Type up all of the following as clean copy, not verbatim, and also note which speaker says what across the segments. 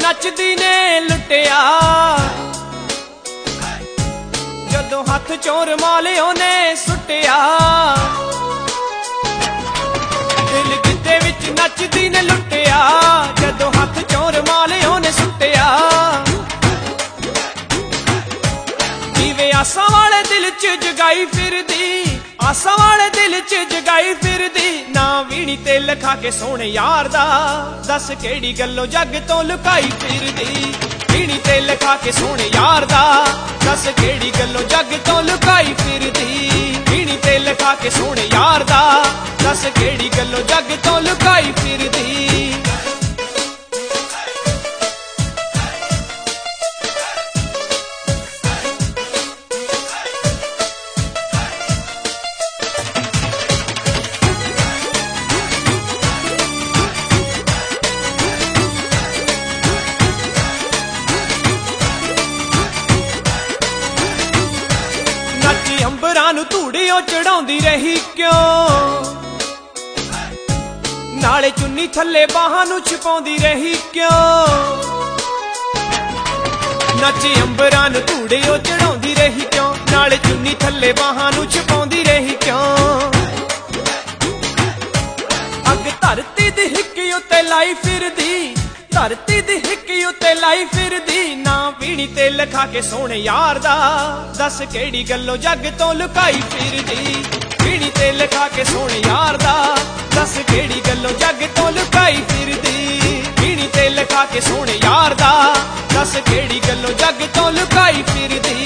Speaker 1: नचदी ने लुटिया जदों हथ चों रुमाल ओने सुटिया। दिल गिद्धे विच नचदी ने लुटिया जदों हथ चों रुमाल ओने सुटिया। दीवे आसां वाले दिल च जगाई फिरदी, आसां वाले दिल च जगाई फिरदी। ना वीणी ते लिखा के सोने यार दा, दस केड़ी गल्लों जग तो लुकाई फिरदी। वीणी ते लिखा के सोने यार दा, दस केड़ी गल्लों जग तो लुकाई फिरदी। वीणी ते लिखा के सोने यार दा, दस केड़ी गल्लों जग तो लुकाई फिरदी। अंबरां नूं धूड़ियों चढ़ाउंदी रही क्यों, नाले चुन्नी थल्ले बाहां नूं छुपाउंदी रही क्यों। नच अंबरां नूं धूड़ियों चढ़ाउंदी रही क्यों, नाले चुन्नी थल्ले बाहां नूं छुपाउंदी रही क्यों। अग धरती दी हिक्की उत्ते लाई फिरदी, धरती दी हिक्की उत्ते लाई फिरदी। ना वीणी ते लिखा के सोने यार दा, दस केड़ी गल्लों जग तो लुकाई फिरदी। वीणी ते लिखा के सोने यार दा, दस केड़ी गल्लों जग तो लुकाई फिरदी। वीणी ते लिखा के सोने यार दा, दस केड़ी गल्लों जग तो लुकाई फिरदी।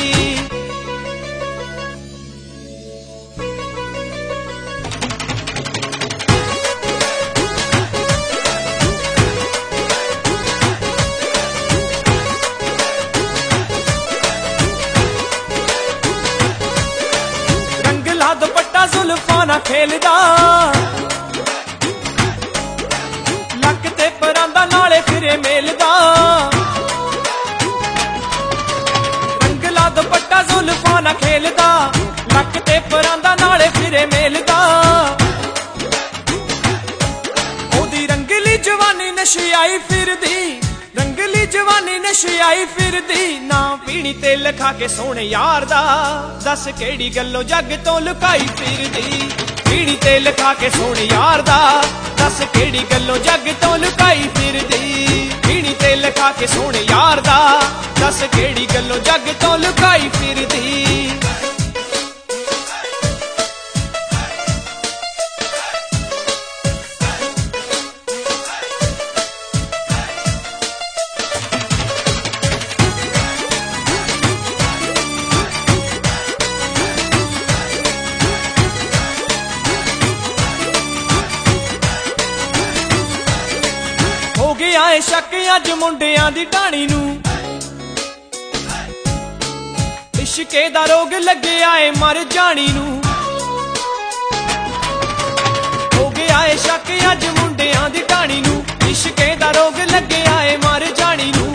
Speaker 1: दुपट्टा जुल्फां ना खेलदा, लक ते परांदा नाले फिरे मेलदा। रंगला दुपट्टा जुल्फां ना खेलदा, लक ते परांदा नाले फिरे मेलदा। ओदी रंगली जवानी नशियाई फिरदी, रंगली जवानी नशियाई फिरदी। ना वीणी ते लिखा के सोने यार दा, दस केड़ी गल्लों जग तो लुकाई फिरदी। वीणी ते लिखा के सोने यार दा, दस केड़ी गल्लों जग तो लुकाई फिरदी। वीणी ते लिखा के सोने यार दा, दस केड़ी गल्लों जग तो लुकाई फिरदी। आए शक अज मुंडियां दी ढाणी नूं, इश्के दा रोग लगे आए मर जानी नूं। हो गया है शक अज मुंडियां दी ढाणी नूं, इश्के दा रोग लगे आए मर जानी नूं।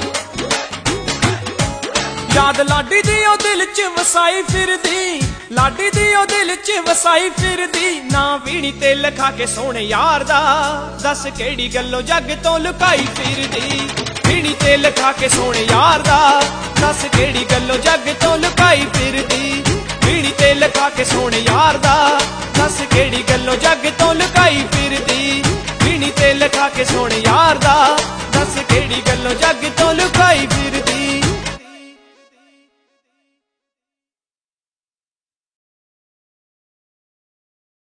Speaker 1: याद लाडी दी ओ दिल च वसाई फिरदी, लाडी दी ओ दिल च वसाई फिरदी। ना वीणी ते लिखा के सोने यार दा, दस केड़ी गल्लों जग तो लुकाई फिरदी। वीणी ते लिखा के सोने यार दा, दस केड़ी गल्लों जग तो लुकाई फिरदी। वीणी ते लिखा के सोने यार दा, दस केड़ी गल्लों जग तो लुकाई फिरदी। वीणी ते लिखा के सोने यार दा, दस केड़ी गल्लों जग तो लुकाई फिरदी।